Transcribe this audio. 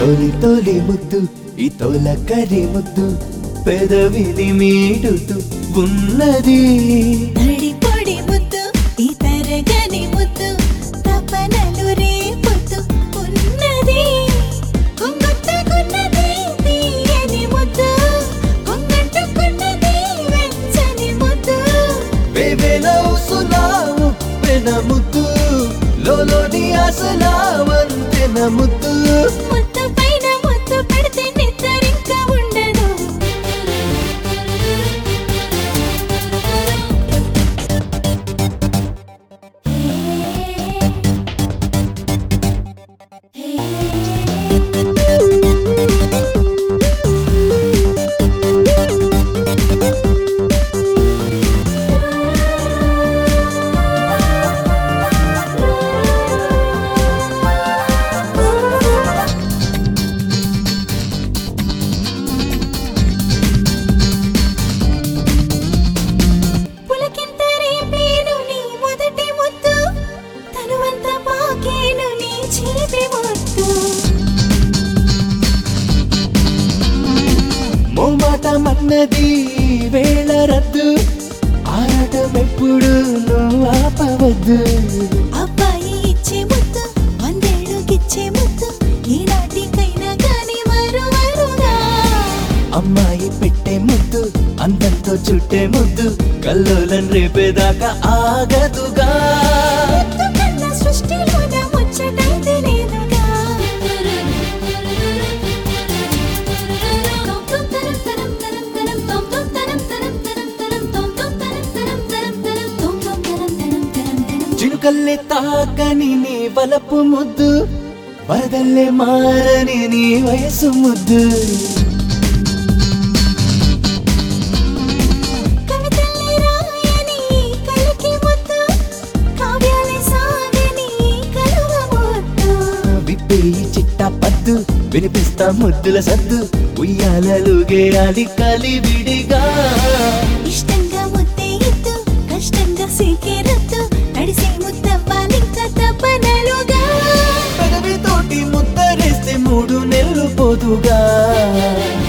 తొలి తొలి ముద్దు ఈ తొలకరి ముద్దు పెదవిని మీటుతూ ఉన్నది. తడి పొడి ముద్దు ఈ తరగని ముద్దు తపనలు రేపుతూ ఉన్నది. కొంగట్టుకున్నది తీయని ముద్దు కొంగట్టుకున్నది వెచ్చని ముద్దు. వేవేలవుసులావు పెన ముద్దు లోలోని ఆశలా వంతెన ముద్దు. ముద్దు పైన ముద్దు పెడితే నిద్రింక ఉండదు. మోమాటమన్నది వేళ రద్దు ఆరాటమెప్పుడు నువ్వు ఆపవద్దు. అబ్బాయి ఇచ్చే ముద్దు వందేళ్ళకిచ్చే ముద్దు ఈనాటికైనా గాని మరువరుగా. అమ్మాయి పెట్టే ముద్దు అందంతో చుట్టే ముద్దు కల్లోలం రేపేదాకా ఆగదుగా. సృష్టిలోన ముచ్చటైతే లేదుగా. చినుకల్లే తాకని నీ వలపు ముద్దు వరదల్లే మారని నీ వయసు ముద్దు. కవితల్ని రాయని కలికి ముద్దు కావ్యాలే సాగని కలువ ముద్దు. విప్పే చిట్టా పద్దు వినిపిస్తా ముద్దుల సద్దు ఉయ్యాలలుగేయాలి కలివిడిగా. ఇష్టంగా ముద్దే ఇద్దు కష్టంగా సీకే రద్దు తడిసే ముద్దవ్వాలింక తపనలుగా. పెదవి తోటి ముద్దరేస్తే 3 నెలలు పోదుగా.